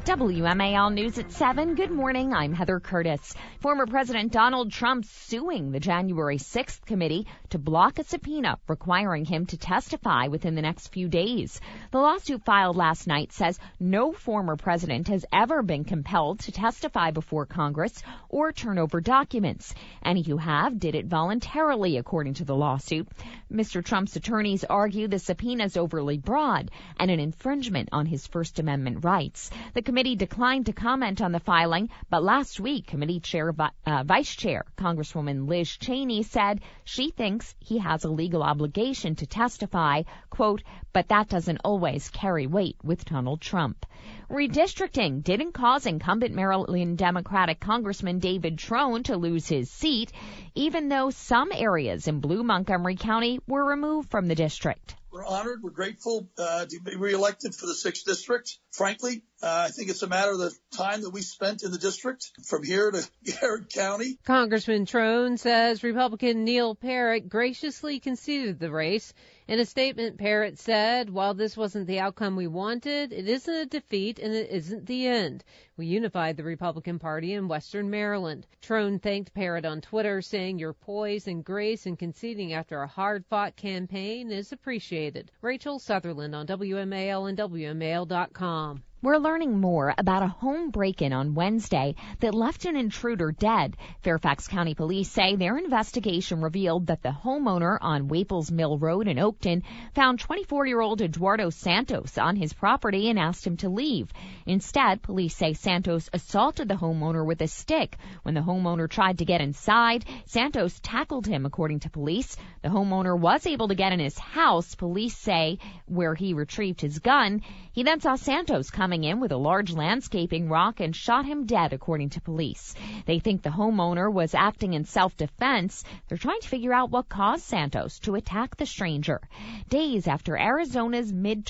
WMAL News at 7. Good morning. I'm Heather Curtis. Former President Donald Trump suing the January 6th committee to block a subpoena requiring him to testify within the next few days. The lawsuit filed last night says no former president has ever been compelled to testify before Congress or turn over documents. Any who have did it voluntarily, according to the lawsuit. Mr. Trump's attorneys argue the subpoena is overly broad and an infringement on his First Amendment rights. The committee declined to comment on the filing, but last week, committee chair, Vice Chair Congresswoman Liz Cheney said she thinks he has a legal obligation to testify, quote, but that doesn't always carry weight with Donald Trump. Redistricting didn't cause incumbent Maryland Democratic Congressman David Trone to lose his seat, even though some areas in blue Montgomery County were removed from the district. We're honored. We're grateful to be reelected for the 6th District. Frankly, I think it's a matter of the time that we spent in the district from here to Garrett County. Congressman Trone says Republican Neil Parrott graciously conceded the race. In a statement, Parrott said, while this wasn't the outcome we wanted, it isn't a defeat and it isn't the end. We unified the Republican Party in Western Maryland. Trone thanked Parrott on Twitter, saying your poise and grace in conceding after a hard-fought campaign is appreciated. Rachel Sutherland on WMAL and WMAL.com. We're learning more about a home break-in on Wednesday that left an intruder dead. Fairfax County Police say their investigation revealed that the homeowner on Waples Mill Road in Oakton found 24-year-old Eduardo Santos on his property and asked him to leave. Instead, police say Santos assaulted the homeowner with a stick. When the homeowner tried to get inside, Santos tackled him, according to police. The homeowner was able to get in his house, police say, where he retrieved his gun. He then saw Santos coming in with a large landscaping rock and shot him dead, according to police. They think the homeowner was acting in self-defense. They're trying to figure out what caused Santos to attack the stranger. Days after Arizona's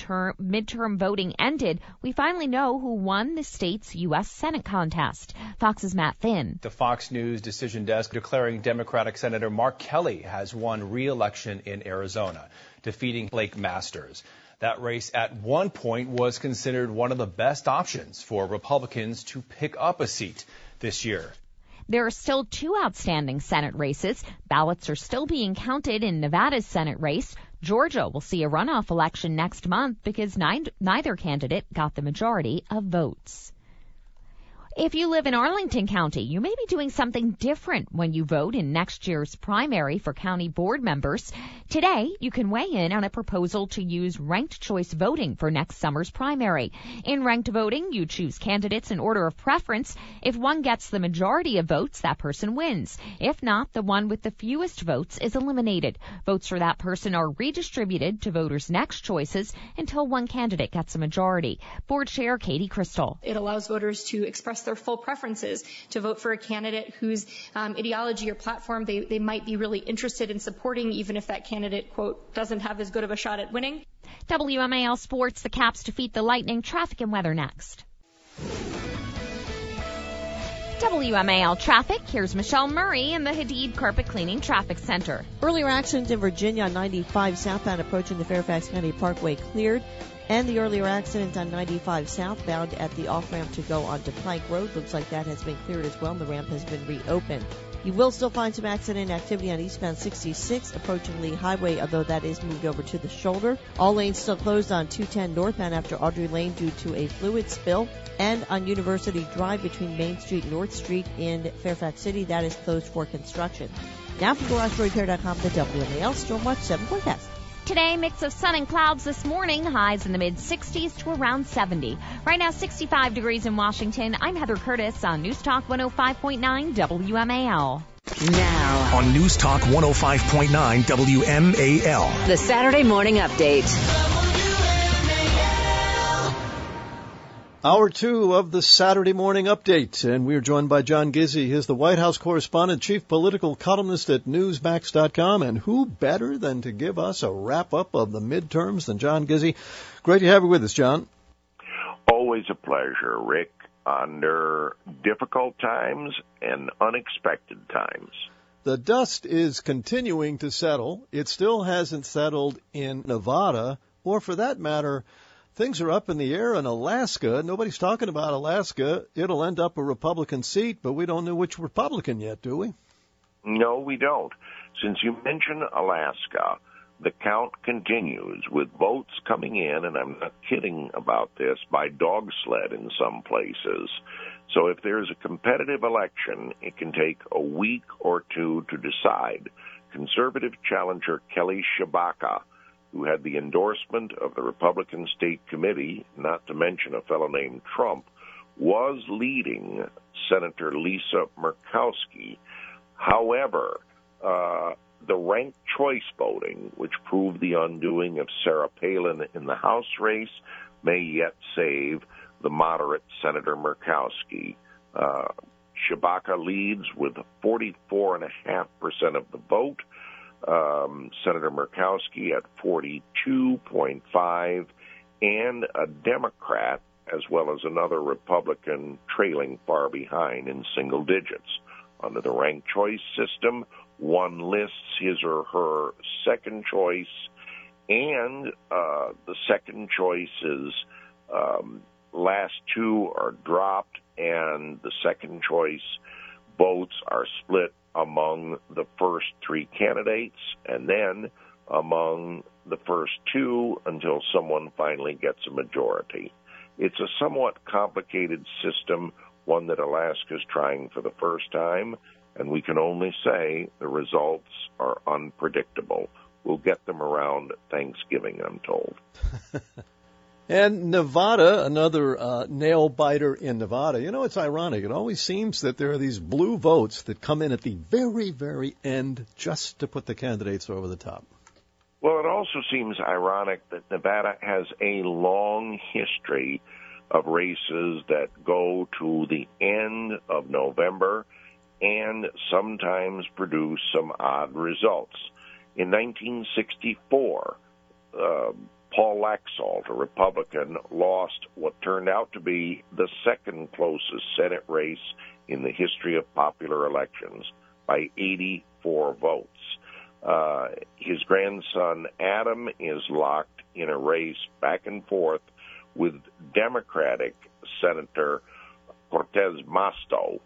midterm voting ended, we finally know who won the state's U.S. Senate contest. Fox's Matt Finn. The Fox News decision desk declaring Democratic Senator Mark Kelly has won re-election in Arizona, defeating Blake Masters. That race at one point was considered one of the best options for Republicans to pick up a seat this year. There are still 2 outstanding Senate races. Ballots are still being counted in Nevada's Senate race. Georgia will see a runoff election next month because neither candidate got the majority of votes. If you live in Arlington County, you may be doing something different when you vote in next year's primary for county board members. Today, you can weigh in on a proposal to use ranked choice voting for next summer's primary. In ranked voting, you choose candidates in order of preference. If one gets the majority of votes, that person wins. If not, the one with the fewest votes is eliminated. Votes for that person are redistributed to voters' next choices until one candidate gets a majority. Board Chair Katie Crystal. It allows voters to express their full preferences, to vote for a candidate whose ideology or platform they might be really interested in supporting, even if that candidate, quote, doesn't have as good of a shot at winning. WMAL Sports, the Caps defeat the Lightning. Traffic and weather next. WMAL traffic. Here's Michelle Murray in the Hadid Carpet Cleaning Traffic Center. Earlier accident in Virginia on 95 southbound approaching the Fairfax County Parkway cleared. And the earlier accident on 95 southbound at the off-ramp to go onto Plank Road. Looks like that has been cleared as well, and the ramp has been reopened. You will still find some accident activity on eastbound 66 approaching Lee Highway, although that is moved over to the shoulder. All lanes still closed on 210 northbound after Audrey Lane due to a fluid spill. And on University Drive between Main Street and North Street in Fairfax City, that is closed for construction. Now from GarageRepair.com, the WMAL Stormwatch 7 forecast. Today, mix of sun and clouds this morning, highs in the mid-60s to around 70. Right now, 65 degrees in Washington. I'm Heather Curtis on News Talk 105.9 WMAL. Now on News Talk 105.9 WMAL. The Saturday Morning Update. Hour 2 of the Saturday Morning Update, and we are joined by John Gizzi. He's the White House correspondent, chief political columnist at Newsmax.com, and who better than to give us a wrap-up of the midterms than John Gizzi? Great to have you with us, John. Always a pleasure, Rick, under difficult times and unexpected times. The dust is continuing to settle. It still hasn't settled in Nevada, or for that matter, things are up in the air in Alaska. Nobody's talking about Alaska. It'll end up a Republican seat, but we don't know which Republican yet, do we? No, we don't. Since you mentioned Alaska, the count continues with votes coming in, and I'm not kidding about this, by dog sled in some places. So if there's a competitive election, it can take a week or two to decide. Conservative challenger Kelly Tshibaka, who had the endorsement of the Republican State Committee, not to mention a fellow named Trump, was leading Senator Lisa Murkowski. However, the ranked choice voting, which proved the undoing of Sarah Palin in the House race, may yet save the moderate Senator Murkowski. Tshibaka leads with 44.5% of the vote. Senator Murkowski at 42.5%, and a Democrat as well as another Republican trailing far behind in single digits. Under the ranked choice system, one lists his or her second choice, and the second choice's last two are dropped, and the second choice votes are split among the first three candidates and then among the first two until someone finally gets a majority. It's a somewhat complicated system, one that Alaska is trying for the first time, and we can only say the results are unpredictable. We'll get them around Thanksgiving, I'm told. And Nevada, another nail-biter in Nevada. You know, it's ironic. It always seems that there are these blue votes that come in at the very, very end just to put the candidates over the top. Well, it also seems ironic that Nevada has a long history of races that go to the end of November and sometimes produce some odd results. In 1964, Paul Laxalt, a Republican, lost what turned out to be the second closest Senate race in the history of popular elections by 84 votes. His grandson, Adam, is locked in a race back and forth with Democratic Senator Cortez Masto.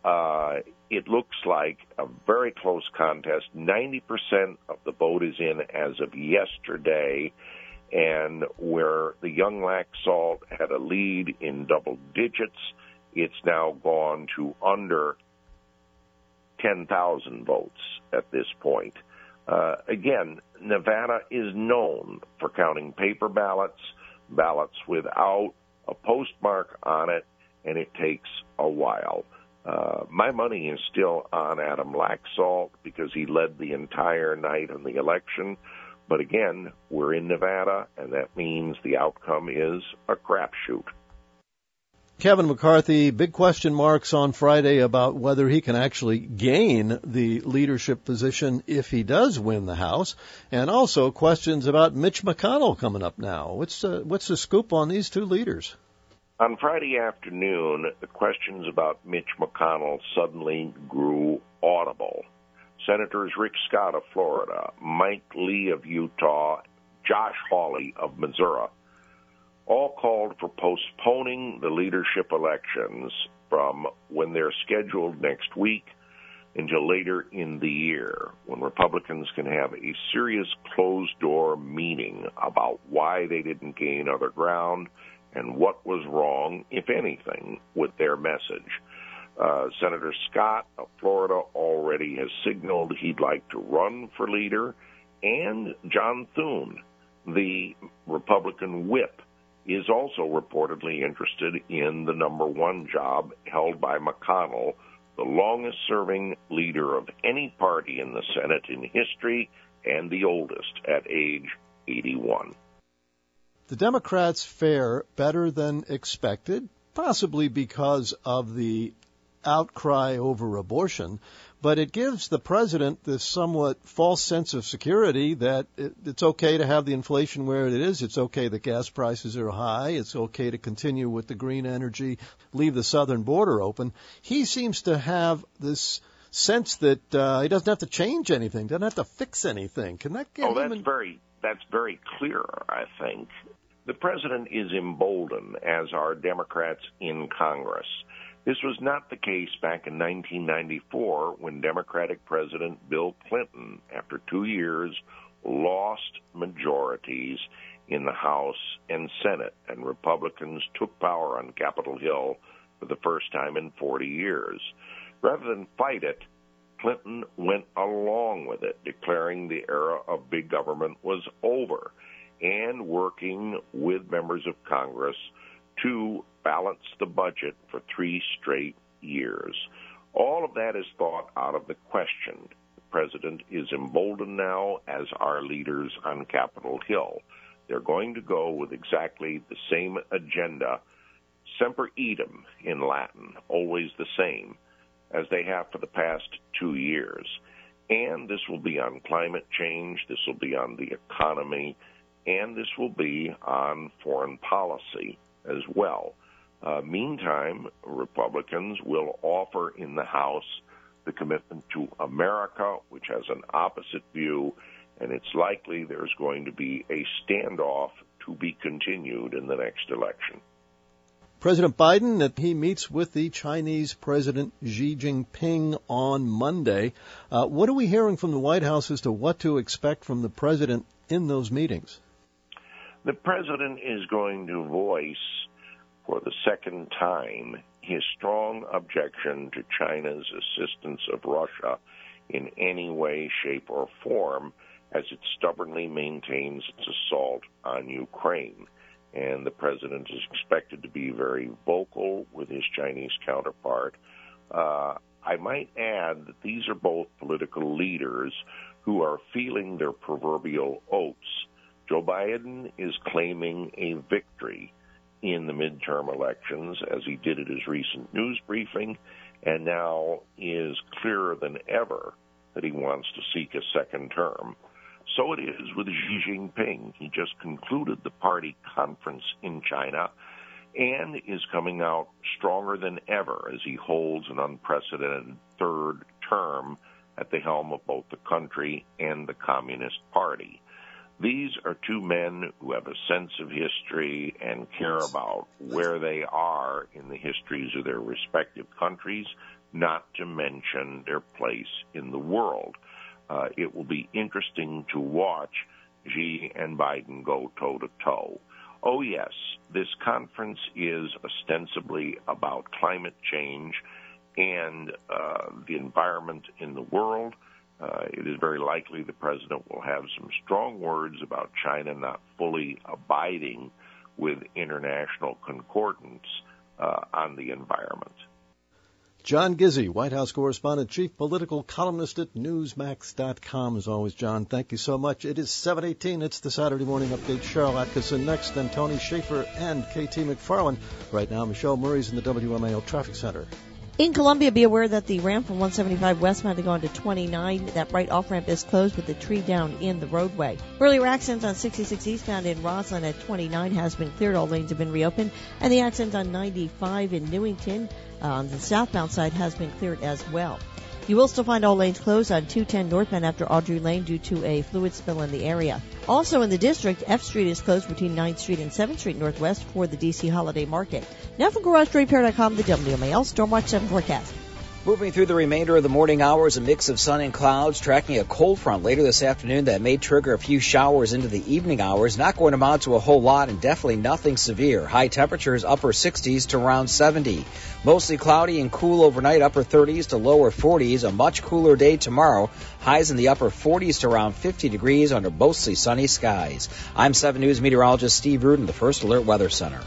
It looks like a very close contest. 90% of the vote is in as of yesterday, and where the young Laxalt had a lead in double digits, it's now gone to under 10,000 votes at this point. Again, Nevada is known for counting paper ballots, ballots without a postmark on it, and it takes a while. My money is still on Adam Laxalt because he led the entire night on the election. But again, we're in Nevada, and that means the outcome is a crapshoot. Kevin McCarthy, big question marks on Friday about whether he can actually gain the leadership position if he does win the House, and also questions about Mitch McConnell coming up now. What's the scoop on these two leaders? On Friday afternoon, the questions about Mitch McConnell suddenly grew audible. Senators Rick Scott of Florida, Mike Lee of Utah, Josh Hawley of Missouri all called for postponing the leadership elections from when they're scheduled next week until later in the year, when Republicans can have a serious closed-door meeting about why they didn't gain other ground and what was wrong, if anything, with their message. Senator Scott of Florida already has signaled he'd like to run for leader, and John Thune, the Republican whip, is also reportedly interested in the number one job held by McConnell, the longest-serving leader of any party in the Senate in history and the oldest at age 81. The Democrats fare better than expected, possibly because of the outcry over abortion, but it gives the president this somewhat false sense of security that it's okay to have the inflation where it is, it's okay that gas prices are high, it's okay to continue with the green energy, leave the southern border open. He seems to have this sense that he doesn't have to change anything, doesn't have to fix anything. Can that get him? That's very clear, I think. The president is emboldened, as are Democrats in Congress. This was not the case back in 1994 when Democratic President Bill Clinton, after 2 years, lost majorities in the House and Senate, and Republicans took power on Capitol Hill for the first time in 40 years. Rather than fight it, Clinton went along with it, declaring the era of big government was over and working with members of Congress to balance the budget for 3 straight years. All of that is thought out of the question. The president is emboldened now, as are leaders on Capitol Hill. They're going to go with exactly the same agenda, semper idem in Latin, always the same, as they have for the past 2 years. And this will be on climate change, this will be on the economy, and this will be on foreign policy as well. Meantime, Republicans will offer in the House the commitment to America, which has an opposite view, and it's likely there's going to be a standoff to be continued in the next election. President Biden, that he meets with the Chinese President Xi Jinping on Monday. What are we hearing from the White House as to what to expect from the president in those meetings? The president is going to voice for the second time his strong objection to China's assistance of Russia in any way, shape, or form as it stubbornly maintains its assault on Ukraine. And the president is expected to be very vocal with his Chinese counterpart. I might add that these are both political leaders who are feeling their proverbial oats. Joe Biden is claiming a victory in the midterm elections, as he did at his recent news briefing, and now is clearer than ever that he wants to seek a second term. So it is with Xi Jinping. He just concluded the party conference in China and is coming out stronger than ever as he holds an unprecedented third term at the helm of both the country and the Communist Party. These are two men who have a sense of history and care about where they are in the histories of their respective countries, not to mention their place in the world. It will be interesting to watch Xi and Biden go toe-to-toe. Oh, yes, this conference is ostensibly about climate change and the environment in the world. It is very likely the president will have some strong words about China not fully abiding with international concordance on the environment. John Gizzi, White House correspondent, chief political columnist at Newsmax.com. As always, John, thank you so much. It is 7:18. It's the Saturday Morning Update. Cheryl Atkinson next, then Tony Schaefer and KT McFarland. Right now, Michelle Murray's in the WMAL Traffic Center. In Columbia, be aware that the ramp from 175 westbound to go on to 29, that right off-ramp is closed with the tree down in the roadway. Earlier accidents on 66 eastbound in Roslyn at 29 has been cleared. All lanes have been reopened. And the accident on 95 in Newington on the southbound side has been cleared as well. You will still find all lanes closed on 210 northbound after Audrey Lane due to a fluid spill in the area. Also in the district, F Street is closed between 9th Street and 7th Street Northwest for the D.C. Holiday Market. Now from GarageRepair.com, the WMAL Stormwatch 7 forecast. Moving through the remainder of the morning hours, a mix of sun and clouds, tracking a cold front later this afternoon that may trigger a few showers into the evening hours. Not going to amount to a whole lot and definitely nothing severe. High temperatures upper 60s to around 70. Mostly cloudy and cool overnight, upper 30s to lower 40s. A much cooler day tomorrow. Highs in the upper 40s to around 50 degrees under mostly sunny skies. I'm 7 News meteorologist Steve Rudin, the First Alert Weather Center.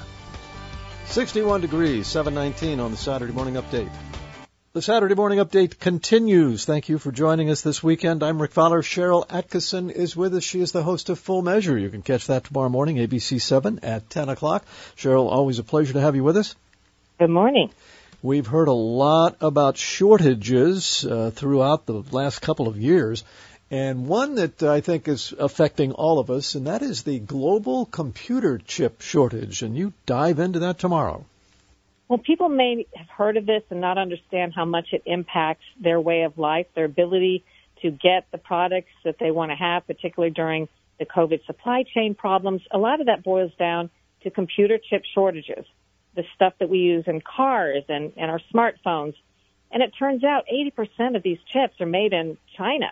61 degrees, 7:19 on the Saturday Morning Update. The Saturday Morning Update continues. Thank you for joining us this weekend. I'm Rick Fowler. Cheryl Atkinson is with us. She is the host of Full Measure. You can catch that tomorrow morning, ABC 7 at 10 o'clock. Cheryl, always a pleasure to have you with us. Good morning. We've heard a lot about shortages throughout the last couple of years, and one that I think is affecting all of us, and that is the global computer chip shortage. And you dive into that tomorrow. Well, people may have heard of this and not understand how much it impacts their way of life, their ability to get the products that they want to have, particularly during the COVID supply chain problems. A lot of that boils down to computer chip shortages, the stuff that we use in cars and our smartphones. And it turns out 80% of these chips are made in China.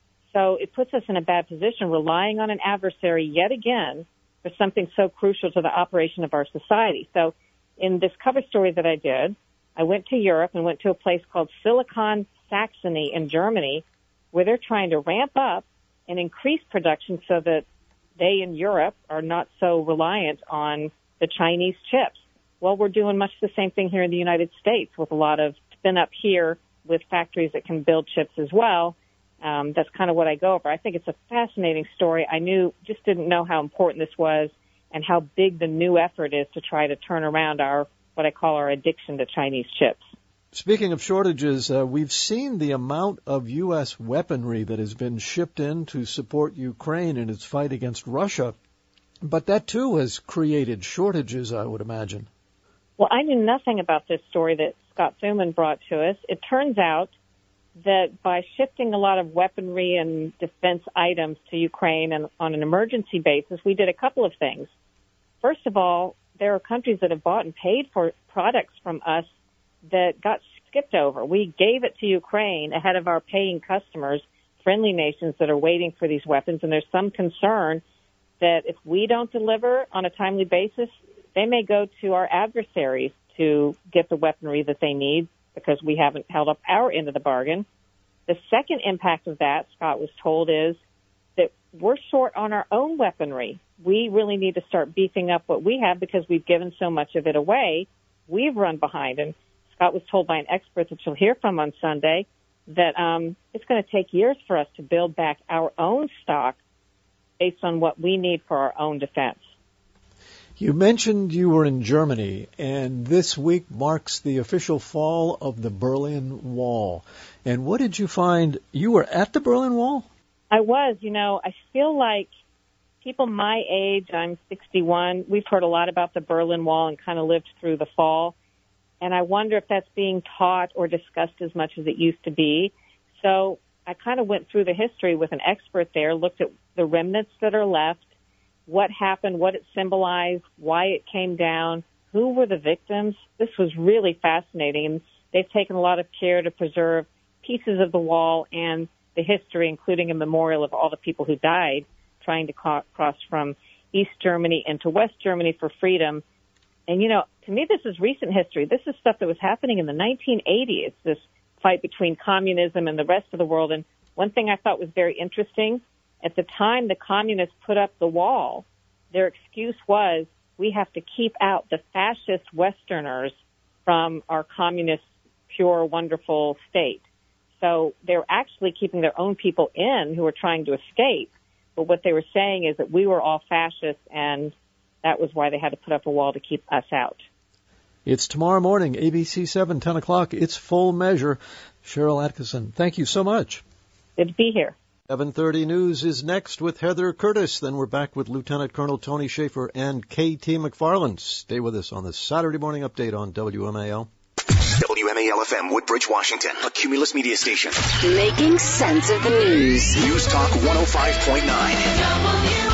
So it puts us in a bad position, relying on an adversary yet again for something so crucial to the operation of our society. So in this cover story that I did, I went to Europe and went to a place called Silicon Saxony in Germany, where they're trying to ramp up and increase production so that they in Europe are not so reliant on the Chinese chips. Well, we're doing much the same thing here in the United States with a lot of spin up here with factories that can build chips as well. That's kind of what I go over. I think it's a fascinating story. Just didn't know how important this was and how big the new effort is to try to turn around what I call our addiction to Chinese chips. Speaking of shortages, we've seen the amount of U.S. weaponry that has been shipped in to support Ukraine in its fight against Russia. But that, too, has created shortages, I would imagine. Well, I knew nothing about this story that Scott Thuman brought to us. It turns out that by shifting a lot of weaponry and defense items to Ukraine and on an emergency basis, we did a couple of things. First of all, there are countries that have bought and paid for products from us that got skipped over. We gave it to Ukraine ahead of our paying customers, friendly nations that are waiting for these weapons, and there's some concern that if we don't deliver on a timely basis, they may go to our adversaries to get the weaponry that they need because we haven't held up our end of the bargain. The second impact of that, Scott was told, is that we're short on our own weaponry. We really need to start beefing up what we have because we've given so much of it away. We've run behind. And Scott was told by an expert that you'll hear from on Sunday that it's going to take years for us to build back our own stock based on what we need for our own defense. You mentioned you were in Germany, and this week marks the official fall of the Berlin Wall. And what did you find? You were at the Berlin Wall? I was. I feel like people my age, I'm 61, we've heard a lot about the Berlin Wall and kind of lived through the fall. And I wonder if that's being taught or discussed as much as it used to be. So I kind of went through the history with an expert there, looked at the remnants that are left, what happened, what it symbolized, why it came down, who were the victims. This was really fascinating. And they've taken a lot of care to preserve pieces of the wall and the history, including a memorial of all the people who died trying to cross from East Germany into West Germany for freedom. And, to me, this is recent history. This is stuff that was happening in the 1980s, this fight between communism and the rest of the world. And one thing I thought was very interesting, at the time the communists put up the wall, their excuse was, we have to keep out the fascist Westerners from our communist, pure, wonderful state. So they're actually keeping their own people in who are trying to escape. But what they were saying is that we were all fascists, and that was why they had to put up a wall to keep us out. It's tomorrow morning, ABC 7, 10 o'clock. It's Full Measure. Sharyl Attkisson, thank you so much. Good to be here. 7:30 News is next with Heather Curtis. Then we're back with Lieutenant Colonel Tony Schaefer and K.T. McFarland. Stay with us on the Saturday Morning Update on WMAL. WMAL-FM, Woodbridge, Washington, a Cumulus media station. Making sense of the news. News Talk 105.9.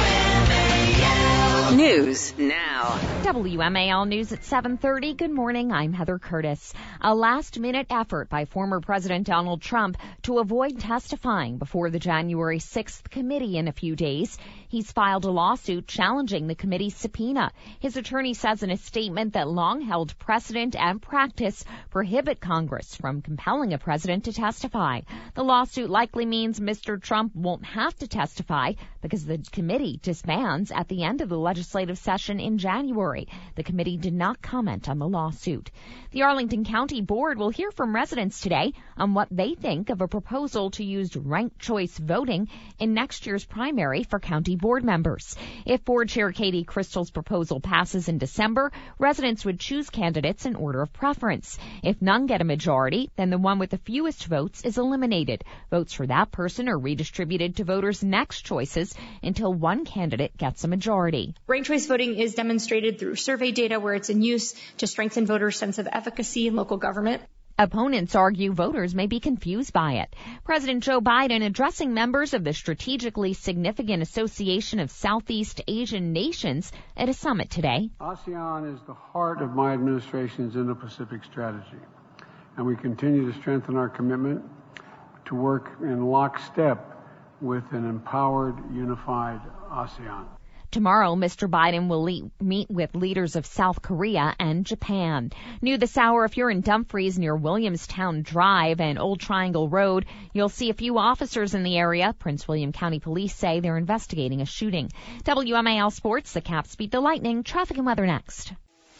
News now. WMAL News at 7:30. Good morning. I'm Heather Curtis. A last-minute effort by former President Donald Trump to avoid testifying before the January 6th committee in a few days. He's filed a lawsuit challenging the committee's subpoena. His attorney says in a statement that long-held precedent and practice prohibit Congress from compelling a president to testify. The lawsuit likely means Mr. Trump won't have to testify because the committee disbands at the end of the legislative session in January. The committee did not comment on the lawsuit. The Arlington County Board will hear from residents today on what they think of a proposal to use ranked choice voting in next year's primary for county board members. If Board Chair Katie Crystal's proposal passes in December, residents would choose candidates in order of preference. If none get a majority, then the one with the fewest votes is eliminated. Votes for that person are redistributed to voters' next choices until one candidate gets a majority. Ranked choice voting is demonstrated through survey data where it's in use to strengthen voters' sense of efficacy in local government. Opponents argue voters may be confused by it. President Joe Biden addressing members of the strategically significant Association of Southeast Asian Nations at a summit today. ASEAN is the heart of my administration's Indo-Pacific strategy, and we continue to strengthen our commitment to work in lockstep with an empowered, unified ASEAN. Tomorrow, Mr. Biden will meet with leaders of South Korea and Japan. New this hour, if you're in Dumfries near Williamstown Drive and Old Triangle Road, you'll see a few officers in the area. Prince William County Police say they're investigating a shooting. WMAL Sports, the Caps beat the Lightning. Traffic and weather next.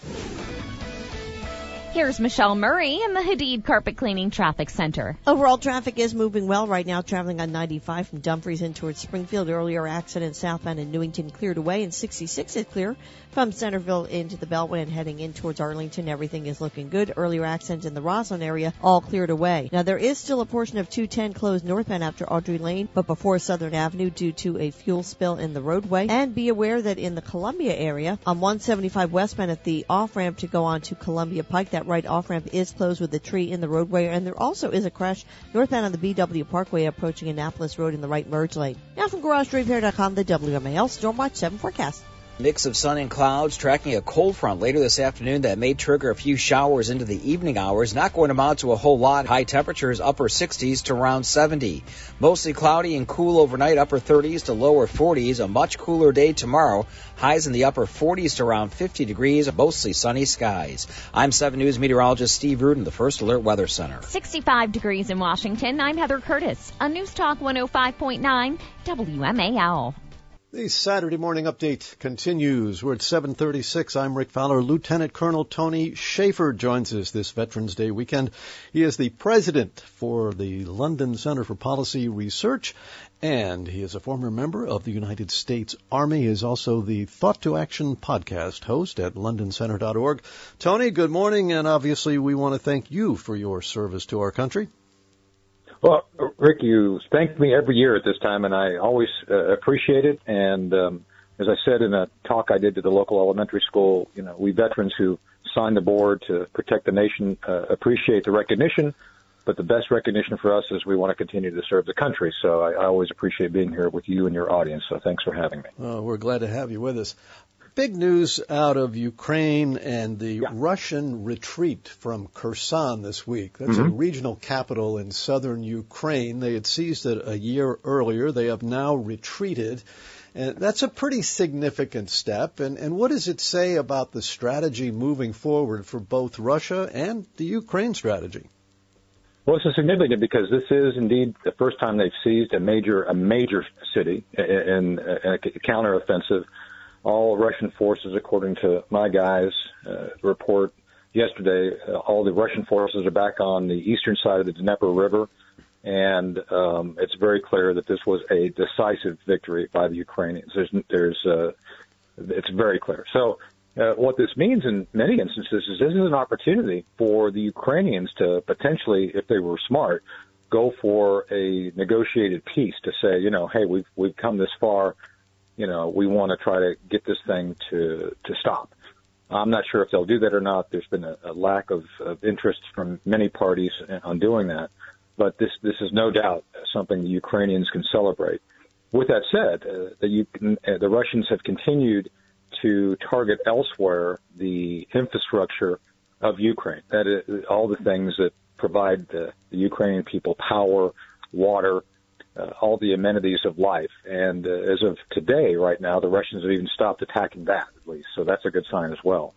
Here's Michelle Murray in the Hadid Carpet Cleaning Traffic Center. Overall traffic is moving well right now, traveling on 95 from Dumfries in towards Springfield. Earlier accident southbound in Newington cleared away, and 66 is clear from Centerville into the Beltway and heading in towards Arlington. Everything is looking good. Earlier accident in the Roslyn area, all cleared away. Now, there is still a portion of 210 closed northbound after Audrey Lane, but before Southern Avenue due to a fuel spill in the roadway. And be aware that in the Columbia area, on 175 westbound at the off-ramp to go on to Columbia Pike, that right off-ramp is closed with a tree in the roadway. And there also is a crash northbound on the BW Parkway approaching Annapolis Road in the right merge lane. Now from GarageRepair.com, the WMAL Stormwatch 7 forecast. Mix of sun and clouds, tracking a cold front later this afternoon that may trigger a few showers into the evening hours. Not going to amount to a whole lot. High temperatures upper 60s to around 70. Mostly cloudy and cool overnight, upper 30s to lower 40s. A much cooler day tomorrow. Highs in the upper 40s to around 50 degrees. Mostly sunny skies. I'm 7 News meteorologist Steve Rudin, the First Alert Weather Center. 65 degrees in Washington. I'm Heather Curtis on News Talk 105.9 WMAL. The Saturday morning update continues. We're at 7:36. I'm Rick Fowler. Lieutenant Colonel Tony Shaffer joins us this Veterans Day weekend. He is the president for the London Center for Policy Research, and he is a former member of the United States Army. He is also the Thought to Action podcast host at londoncenter.org. Tony, good morning, and obviously we want to thank you for your service to our country. Well, Rick, you thank me every year at this time, and I always appreciate it. And as I said in a talk I did to the local elementary school, you know, we veterans who signed the board to protect the nation appreciate the recognition, but the best recognition for us is we want to continue to serve the country. So I always appreciate being here with you and your audience. So thanks for having me. Oh, we're glad to have you with us. Big news out of Ukraine and the Russian retreat from Kherson this week. That's a regional capital in southern Ukraine. They had seized it a year earlier. They have now retreated. And that's a pretty significant step. And what does it say about the strategy moving forward for both Russia and the Ukraine strategy? Well, this is significant because this is indeed the first time they've seized a major city in a counteroffensive. All Russian forces, according to my guys' report yesterday, all the Russian forces are back on the eastern side of the Dnieper River, and it's very clear that this was a decisive victory by the Ukrainians. It's very clear. So what this means in many instances is this is an opportunity for the Ukrainians to potentially, if they were smart, go for a negotiated peace to say, you know, hey, we've come this far. You know, we want to try to get this thing to stop. I'm not sure if they'll do that or not. There's been a lack of interest from many parties on doing that. But this is no doubt something the Ukrainians can celebrate. With that said, the Russians have continued to target elsewhere the infrastructure of Ukraine. That is, all the things that provide the Ukrainian people power, water, all the amenities of life. And as of today, right now, the Russians have even stopped attacking that, at least. So that's a good sign as well.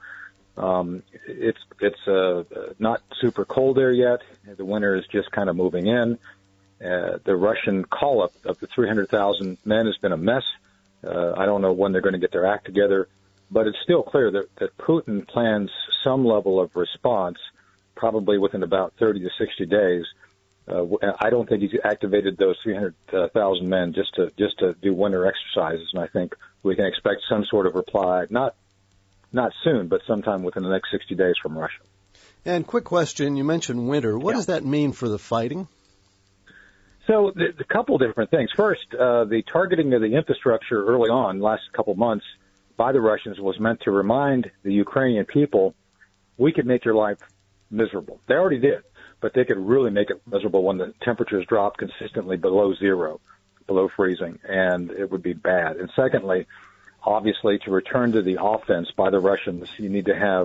It's not super cold there yet. The winter is just kind of moving in. The Russian call-up of the 300,000 men has been a mess. I don't know when they're going to get their act together. But it's still clear that Putin plans some level of response, probably within about 30 to 60 days. I don't think he's activated those 300,000 men just to do winter exercises, and I think we can expect some sort of reply, not soon, but sometime within the next 60 days from Russia. And quick question, you mentioned winter. What does that mean for the fighting? So a couple different things. First, the targeting of the infrastructure early on, last couple months, by the Russians was meant to remind the Ukrainian people, we could make your life miserable. They already did. but they could really make it miserable when the temperatures drop consistently below zero, below freezing, and it would be bad. And secondly, obviously, to return to the offense by the Russians, you need to have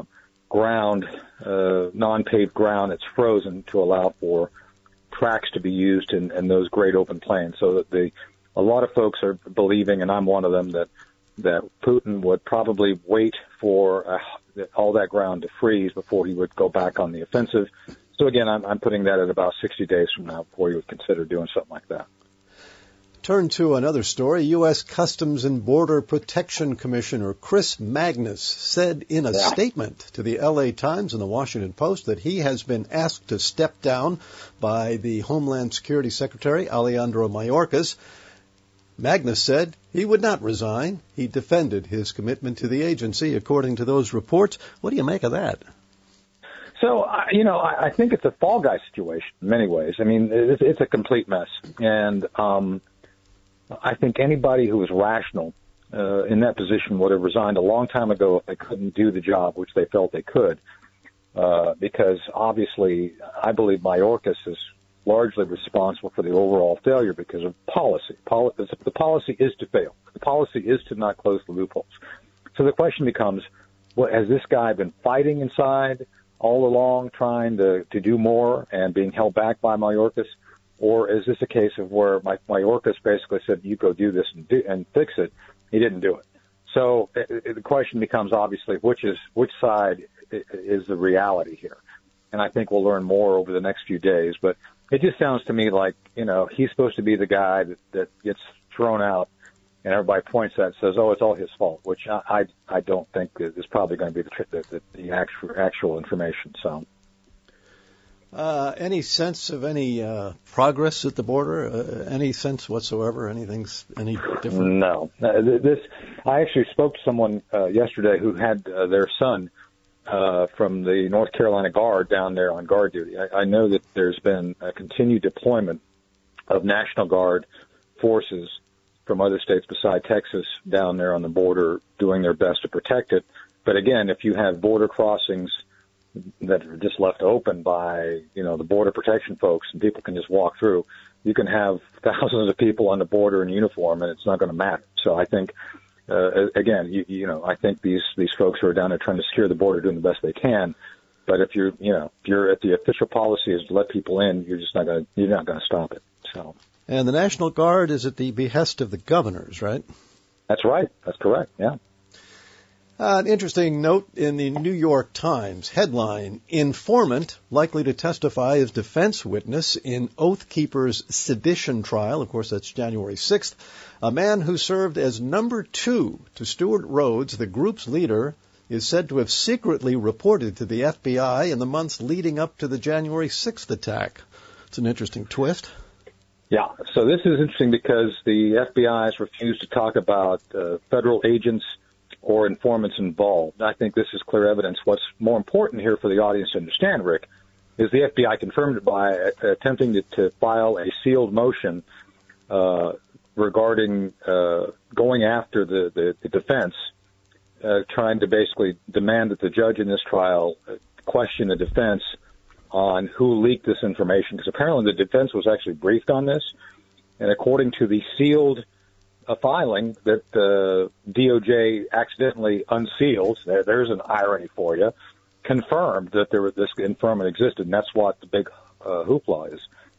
non-paved ground that's frozen to allow for tracks to be used in those great open plains. So that a lot of folks are believing, and I'm one of them, that Putin would probably wait for all that ground to freeze before he would go back on the offensive. So again, I'm putting that at about 60 days from now before he would consider doing something like that. Turn to another story. U.S. Customs and Border Protection Commissioner Chris Magnus said in a statement to the L.A. Times and the Washington Post that he has been asked to step down by the Homeland Security Secretary, Alejandro Mayorkas. Magnus said he would not resign. He defended his commitment to the agency, according to those reports. What do you make of that? So, I think it's a fall guy situation in many ways. I mean, it's a complete mess. And I think anybody who was rational in that position would have resigned a long time ago if they couldn't do the job, which they felt they could. Because obviously, I believe Mayorkas is largely responsible for the overall failure because of policy. The policy is to fail. The policy is to not close the loopholes. So the question becomes, has this guy been fighting inside all along, trying to do more and being held back by Mayorkas? Or is this a case of where Mayorkas basically said, you go do this and fix it? He didn't do it. So the question becomes, obviously, which side is the reality here? And I think we'll learn more over the next few days. But it just sounds to me like, he's supposed to be the guy that gets thrown out and everybody points at and says, oh, it's all his fault, which I don't think is probably going to be the actual information. So. Any sense of any progress at the border? Any sense whatsoever? Any different? No. I actually spoke to someone yesterday who had their son from the North Carolina Guard down there on guard duty. I know that there's been a continued deployment of National Guard forces from other states beside Texas down there on the border doing their best to protect it. But again, if you have border crossings that are just left open by, the border protection folks and people can just walk through, you can have thousands of people on the border in uniform and it's not going to matter. So I think, again, I think these folks who are down there trying to secure the border are doing the best they can. But if if the official policy is to let people in, you're not going to stop it. So. And the National Guard is at the behest of the governors, right? That's right. That's correct. Yeah. An interesting note in the New York Times headline: Informant likely to testify as defense witness in Oath Keepers' sedition trial. Of course, that's January 6th. A man who served as number 2 to Stuart Rhodes, the group's leader, is said to have secretly reported to the FBI in the months leading up to the January 6th attack. It's an interesting twist. Yeah, so this is interesting because the FBI has refused to talk about federal agents or informants involved. I think this is clear evidence. What's more important here for the audience to understand, Rick, is the FBI confirmed it by attempting to file a sealed motion regarding going after the defense, trying to basically demand that the judge in this trial question the defense on who leaked this information, because apparently the defense was actually briefed on this, and according to the sealed filing that the DOJ accidentally unsealed, there's an irony for you, confirmed that this informant existed, and that's what the big hoopla is.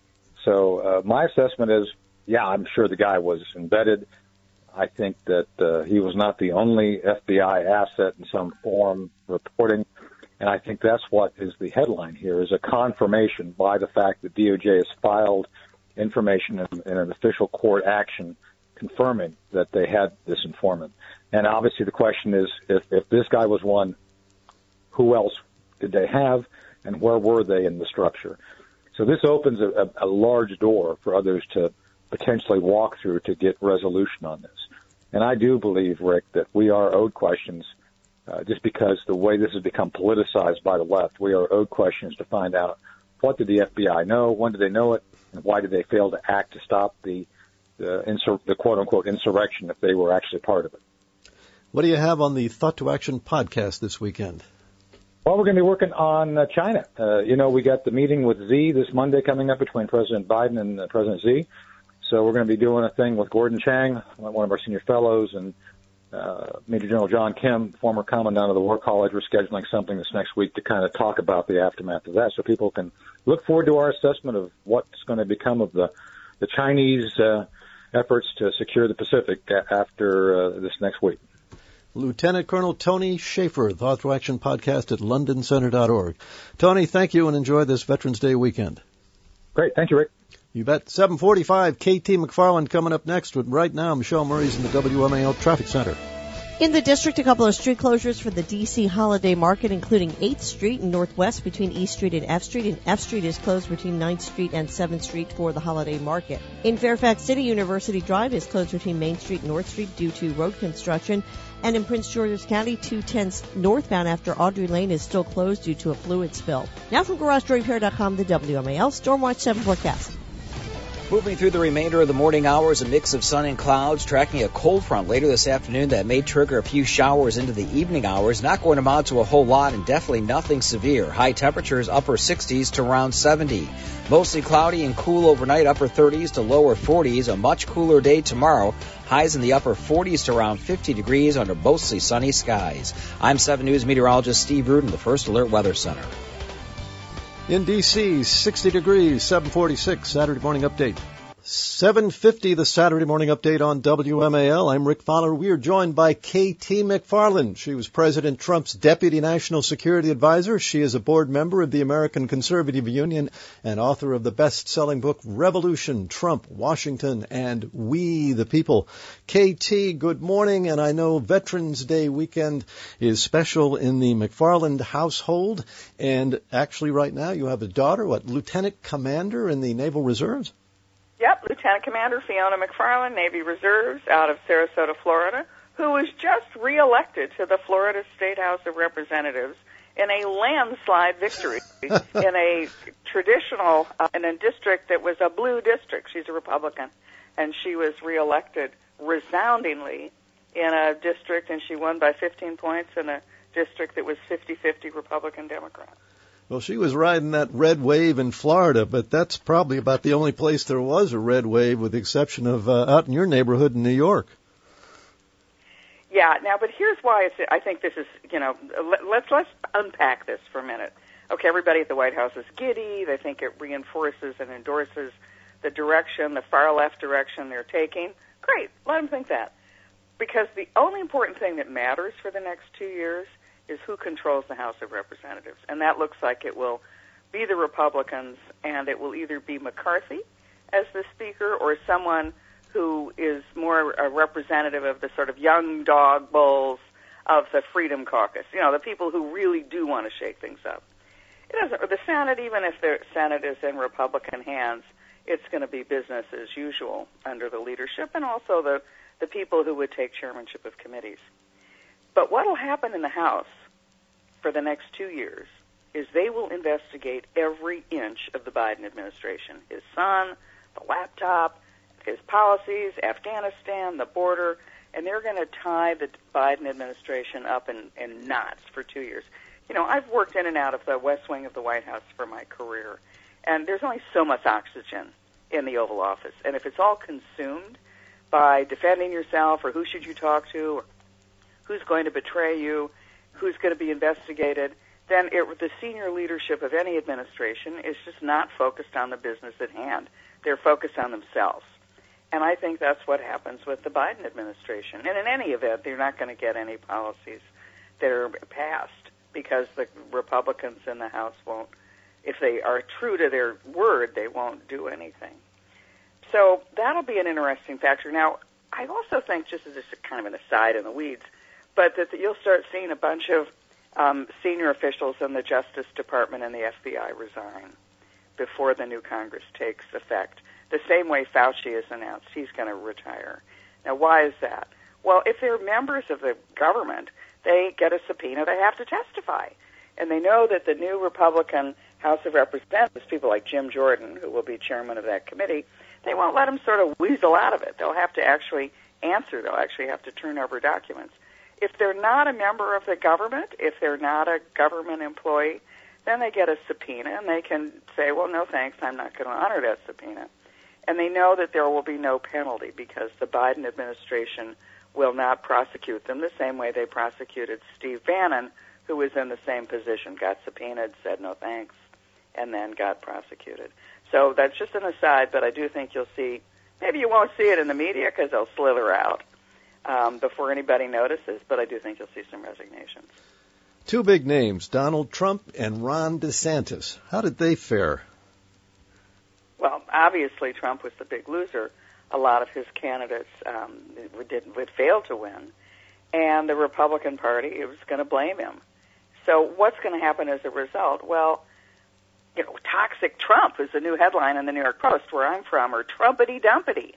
So my assessment is, yeah, I'm sure the guy was embedded. I think that he was not the only FBI asset in some form reporting. And I think that's what is the headline here, is a confirmation by the fact that DOJ has filed information in an official court action confirming that they had this informant. And obviously the question is, if this guy was one, who else did they have and where were they in the structure? So this opens a large door for others to potentially walk through to get resolution on this. And I do believe, Rick, that we are owed questions. Just because the way this has become politicized by the left, we are owed questions to find out what did the FBI know, when did they know it, and why did they fail to act to stop the quote-unquote insurrection if they were actually part of it. What do you have on the Thought to Action podcast this weekend? Well, we're going to be working on China. We got the meeting with Xi this Monday coming up between President Biden and President Xi. So we're going to be doing a thing with Gordon Chang, one of our senior fellows, and Major General John Kim, former commandant of the War College. We're scheduling something this next week to kind of talk about the aftermath of that so people can look forward to our assessment of what's going to become of the Chinese efforts to secure the Pacific after this next week. Lieutenant Colonel Tony Schaefer, the Author Action Podcast at londoncenter.org. Tony, thank you and enjoy this Veterans Day weekend. Great. Thank you, Rick. You bet. 7:45, KT McFarland coming up next. But right now, Michelle Murray's in the WMAL Traffic Center. In the district, a couple of street closures for the D.C. Holiday Market, including 8th Street and Northwest between East Street and F Street is closed between 9th Street and 7th Street for the Holiday Market. In Fairfax City, University Drive is closed between Main Street and North Street due to road construction. And in Prince George's County, 210 northbound after Audrey Lane is still closed due to a fluid spill. Now from GarageDoorRepair.com, the WMAL Stormwatch 7 forecast. Moving through the remainder of the morning hours, a mix of sun and clouds, tracking a cold front later this afternoon that may trigger a few showers into the evening hours. Not going to amount to a whole lot and definitely nothing severe. High temperatures upper 60s to around 70. Mostly cloudy and cool overnight, upper 30s to lower 40s. A much cooler day tomorrow. Highs in the upper 40s to around 50 degrees under mostly sunny skies. I'm 7 News meteorologist Steve Rudin, the First Alert Weather Center. In D.C., 60 degrees, 7:46, Saturday morning update. 7:50, the Saturday morning update on WMAL. I'm Rick Fowler. We are joined by KT McFarland. She was President Trump's Deputy National Security Advisor. She is a board member of the American Conservative Union and author of the best-selling book Revolution, Trump, Washington, and We the People. KT, good morning, and I know Veterans Day weekend is special in the McFarland household, and actually right now you have a daughter, Lieutenant Commander in the Naval Reserves? Yep, Lieutenant Commander Fiona McFarland, Navy Reserves, out of Sarasota, Florida, who was just reelected to the Florida State House of Representatives in a landslide victory in a traditional, in a district that was a blue district. She's a Republican, and she was reelected resoundingly in a district, and she won by 15 points in a district that was 50-50 Republican-Democrat. Well, she was riding that red wave in Florida, but that's probably about the only place there was a red wave, with the exception of out in your neighborhood in New York. Yeah, now, but here's why I think this is, let's unpack this for a minute. Okay, everybody at the White House is giddy. They think it reinforces and endorses the direction, the far left direction they're taking. Great, let them think that. Because the only important thing that matters for the next 2 years is who controls the House of Representatives. And that looks like it will be the Republicans, and it will either be McCarthy as the Speaker or someone who is more a representative of the sort of young dog bulls of the Freedom Caucus, the people who really do want to shake things up. The Senate, even if the Senate is in Republican hands, it's going to be business as usual under the leadership and also the people who would take chairmanship of committees. But what will happen in the House for the next 2 years is they will investigate every inch of the Biden administration, his son, the laptop, his policies, Afghanistan, the border, and they're going to tie the Biden administration up in knots for 2 years. I've worked in and out of the West Wing of the White House for my career, and there's only so much oxygen in the Oval Office. And if it's all consumed by defending yourself or who should you talk to or who's going to betray you, who's going to be investigated, then the senior leadership of any administration is just not focused on the business at hand. They're focused on themselves. And I think that's what happens with the Biden administration. And in any event, they're not going to get any policies that are passed because the Republicans in the House won't, if they are true to their word, they won't do anything. So that'll be an interesting factor. Now, I also think, just as a kind of an aside in the weeds, but that you'll start seeing a bunch of senior officials in the Justice Department and the FBI resign before the new Congress takes effect, the same way Fauci has announced he's going to retire. Now, why is that? Well, if they're members of the government, they get a subpoena, they have to testify. And they know that the new Republican House of Representatives, people like Jim Jordan, who will be chairman of that committee, they won't let them sort of weasel out of it. They'll have to actually answer. They'll actually have to turn over documents. If they're not a member of the government, if they're not a government employee, then they get a subpoena, and they can say, well, no thanks, I'm not going to honor that subpoena. And they know that there will be no penalty because the Biden administration will not prosecute them the same way they prosecuted Steve Bannon, who was in the same position, got subpoenaed, said no thanks, and then got prosecuted. So that's just an aside, but I do think you'll see, maybe you won't see it in the media because they'll slither out before anybody notices, but I do think you'll see some resignations. Two big names, Donald Trump and Ron DeSantis. How did they fare? Well, obviously Trump was the big loser. A lot of his candidates would fail to win, and the Republican Party was going to blame him. So what's going to happen as a result? Well, toxic Trump is the new headline in the New York Post, where I'm from, or Trumpity Dumpity.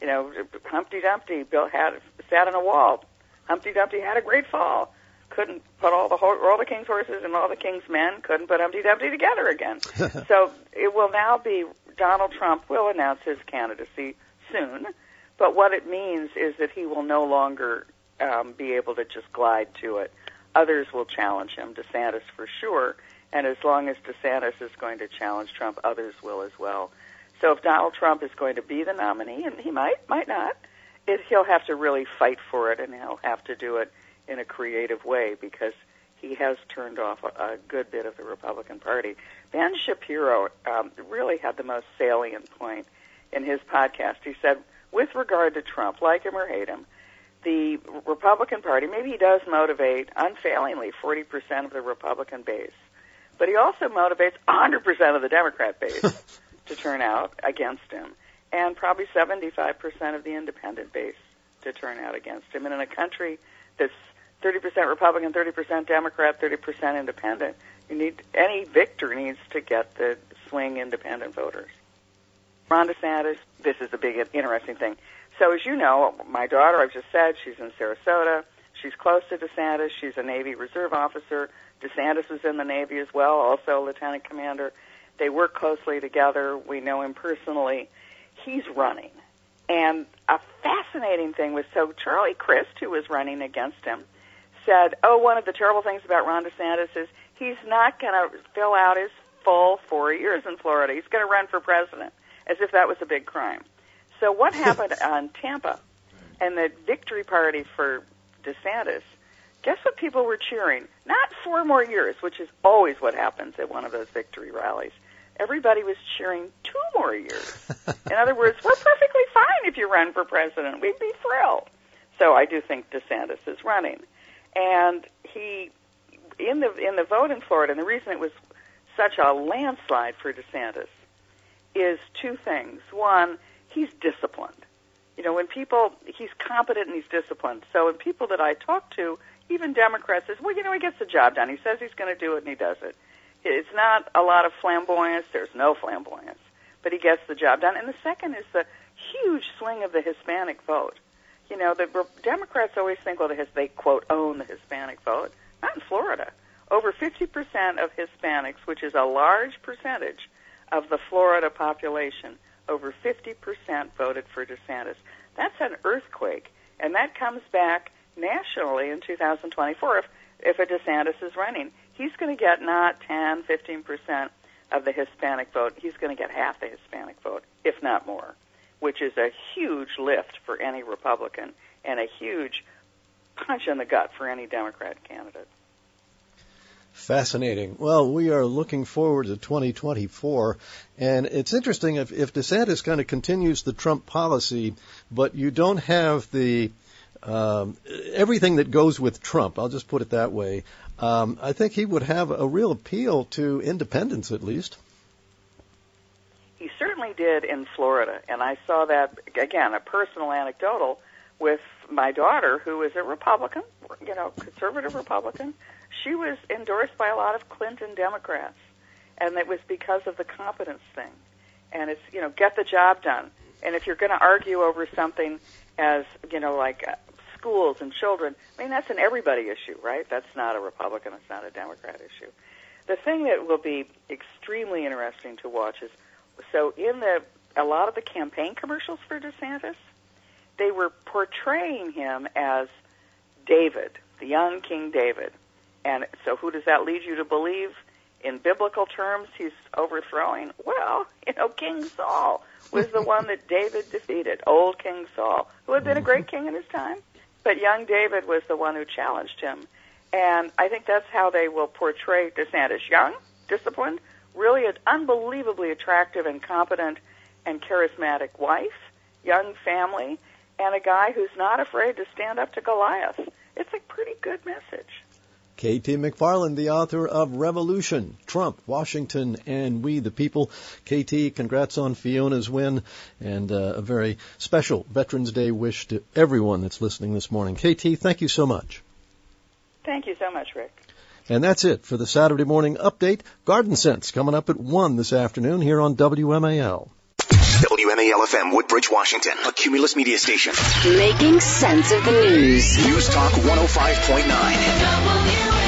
Humpty Dumpty sat on a wall. Humpty Dumpty had a great fall. Couldn't put all the king's horses and all the king's men, couldn't put Humpty Dumpty together again. So it will now be Donald Trump will announce his candidacy soon, but what it means is that he will no longer be able to just glide to it. Others will challenge him, DeSantis for sure, and as long as DeSantis is going to challenge Trump, others will as well. So if Donald Trump is going to be the nominee, and he might not, he'll have to really fight for it, and he'll have to do it in a creative way because he has turned off a good bit of the Republican Party. Ben Shapiro really had the most salient point in his podcast. He said, with regard to Trump, like him or hate him, the Republican Party, maybe he does motivate unfailingly 40% of the Republican base, but he also motivates 100% of the Democrat base to turn out against him, and probably 75% of the independent base to turn out against him. And in a country that's 30% Republican, 30% Democrat, 30% independent, any victor needs to get the swing independent voters. Ron DeSantis, this is a big, interesting thing. So as you know, my daughter, I've just said, she's in Sarasota. She's close to DeSantis. She's a Navy Reserve officer. DeSantis was in the Navy as well, also lieutenant commander. They work closely together. We know him personally. He's running. And a fascinating thing was, so Charlie Crist, who was running against him, said, one of the terrible things about Ron DeSantis is he's not going to fill out his full 4 years in Florida. He's going to run for president, as if that was a big crime. So what happened on Tampa and the victory party for DeSantis, guess what people were cheering? Not 4 more years, which is always what happens at one of those victory rallies. Everybody was cheering 2 more years. In other words, we're perfectly fine if you run for president. We'd be thrilled. So I do think DeSantis is running. And he, in the vote in Florida, and the reason it was such a landslide for DeSantis is 2 things. One, he's disciplined. When people, he's competent and he's disciplined. So when people that I talk to, even Democrats, says, well, he gets the job done. He says he's going to do it and he does it. It's not a lot of flamboyance. There's no flamboyance. But he gets the job done. And the second is the huge swing of the Hispanic vote. The Democrats always think, well, they, quote, own the Hispanic vote. Not in Florida. Over 50% of Hispanics, which is a large percentage of the Florida population, over 50% voted for DeSantis. That's an earthquake. And that comes back nationally in 2024 if a DeSantis is running. He's going to get not 10, 15% of the Hispanic vote. He's going to get half the Hispanic vote, if not more, which is a huge lift for any Republican and a huge punch in the gut for any Democrat candidate. Fascinating. Well, we are looking forward to 2024, and it's interesting if DeSantis kind of continues the Trump policy, but you don't have the everything that goes with Trump, I'll just put it that way, I think he would have a real appeal to independents at least. He certainly did in Florida, and I saw that, again, a personal anecdotal with my daughter, who is a Republican, conservative Republican. She was endorsed by a lot of Clinton Democrats, and it was because of the competence thing. And it's, get the job done. And if you're going to argue over something as, like schools and children, that's an everybody issue, right? That's not a Republican, it's not a Democrat issue. The thing that will be extremely interesting to watch is, so in a lot of the campaign commercials for DeSantis, they were portraying him as David, the young King David. And so who does that lead you to believe? In biblical terms, he's overthrowing? Well, King Saul was the one that David defeated, old King Saul, who had been a great king in his time. But young David was the one who challenged him. And I think that's how they will portray DeSantis. Young, disciplined, really an unbelievably attractive and competent and charismatic wife, young family, and a guy who's not afraid to stand up to Goliath. It's a pretty good message. K.T. McFarland, the author of Revolution, Trump, Washington, and We the People. K.T., congrats on Fiona's win, and a very special Veterans Day wish to everyone that's listening this morning. K.T., thank you so much. Thank you so much, Rick. And that's it for the Saturday morning update. Garden Sense coming up at 1 this afternoon here on WMAL. WMAL-FM, Woodbridge, Washington, a Cumulus media station. Making sense of the news. News Talk 105.9.